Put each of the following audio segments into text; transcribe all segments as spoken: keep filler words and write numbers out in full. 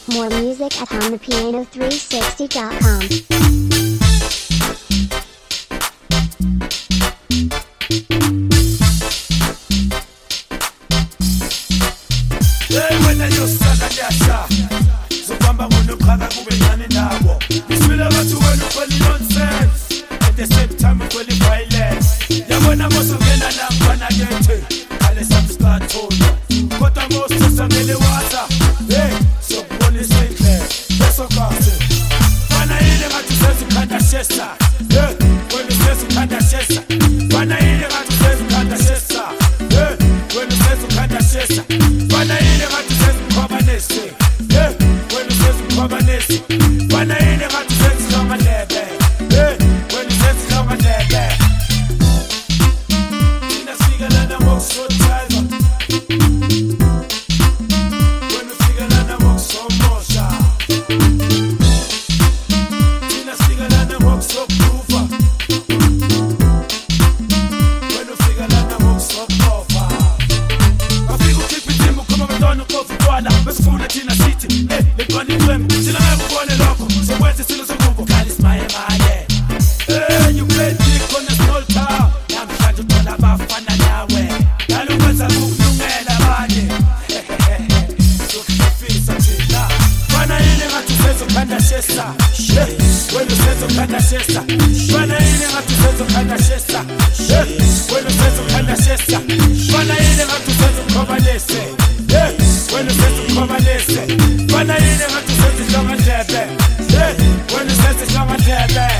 More music at home the piano three sixty dot com. Hey, wena yosaka nyasha Zobamba ngonoqhaka kube ncane nawo Iswile bathi wena ukhona nonsense At the same time ukhona violence Yabona moso ngena nampana kethe Ale subscribe Kodwa moso sangele wata Hey, sokubona isenhle Beso kasi Fana ile ngathi sezikhanda shesa Hey, wena sezikhanda shesa Fana ile ngathi sezikhanda shesa Hey, wena sezikhanda shesa Fana ile ngathi sezikhwabanese Hey, wena sezikhwabanese Fana ile ngathi sezihlonga ndebe Hey, wena sezihlonga ndebe Thina sikelana ngokusothayva Wena sikelana ngokusomosha Thina sikelana ngokusokufa Wena sikelana ngokusokufa Afika ukhipha ithimba ukhoma abantwana uqofa utwala besifuna thina sithi eh leqwana iqembu thina ngeke ubone lokho sokwenza isilo sokubo kali simaye maye eh you play big on a small town namhlanje uthola abafana nawe dala ukwenza ukulungela abanye sokufisa thina fana yini ngathi sezokhanda shesa wena sezokhanda shesa fana yini ngathi sezokhanda shesa wena sezokhanda shesa fana yini ngathi sezokhobanese wena sezokhobanese fana yini ngathi sezihlonga ndebe wena sezihlonga ndebe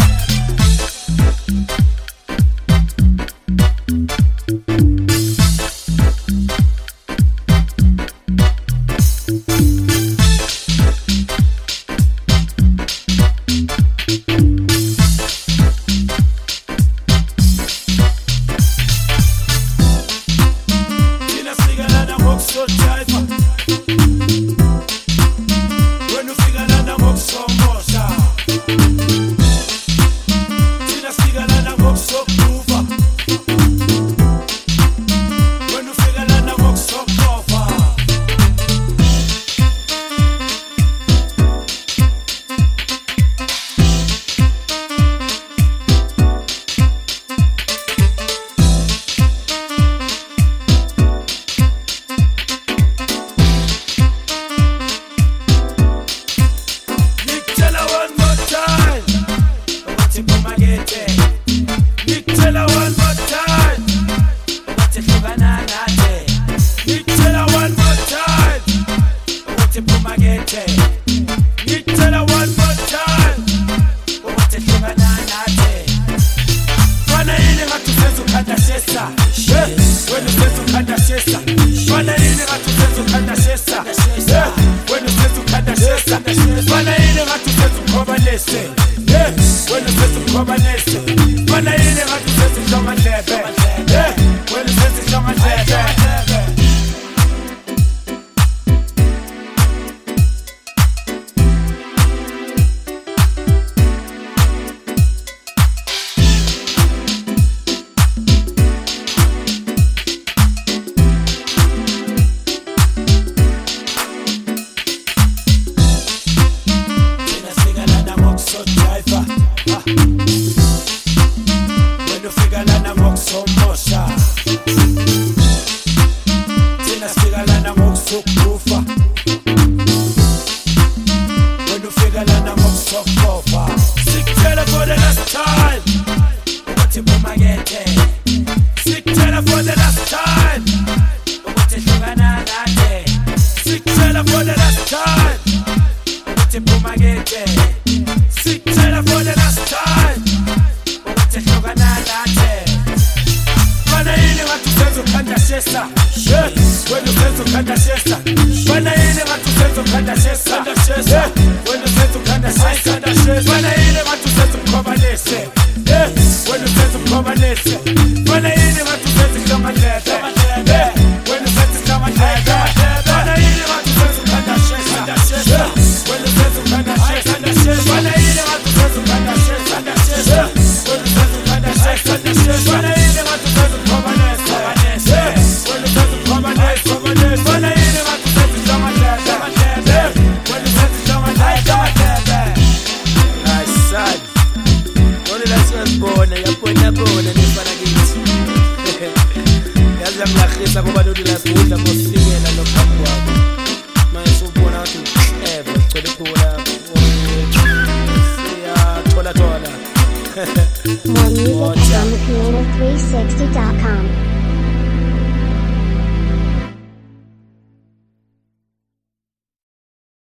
Thina sikelana ngokusothayva Wena usikelana ngokusomosha Thina sikelana ngokusokufa Wena usikelana ngokusokufa Nikutshela one more time ukuthi phuma ngete Nikutshela one more time ukuthi hlukana nathi Nikutshela one more time ukuthi phuma ngete Nikutshela one more time ukuthi hlukana nathi Fana yini ngathi sezokhanda shesa wena sezokhanda shesa Fana yini ngathi sezokhanda shesa wena sezokhanda shesa Fana yini ngathi sezokhobanese wena sezokhobanese Fana yini ngathi sezihlonga ndebe wena sezihlonga ndebe Thina sikelana ngokusothayva Wena ufikelana ngokusomosha Thina sikelana ngokusokufa Wena ufikelana ngokusokufa Sikutshela for the last time ukuthi phuma ngete Sikutshela for the last time ukuthi hlukana nathi Sikutshela for the last time ukuthi phuma ngete Sikutshela for the last time ukuthi hlukana nathi Fana yini ngathi sezokhanda shesa wena sezokhanda shesa Fana yini ngathi sezokhanda shesa wena sezokhanda shesa Fana yini ngathi sezokhobanese wena sezokhobanese Fana yini ngathi sezihlonga ndebe wena sezihlonga ndebe Fana yini ngathi sezokhanda shesa wena sezokhanda shesa Fana yini ngathi sezokhanda shesa wena sezokhanda shesa Fana yini ngathi sezokhobanese wena sezokhobanese Fana yini ngathi sezihlonga ndebe wena sezihlonga More music on the piano three sixty dot com.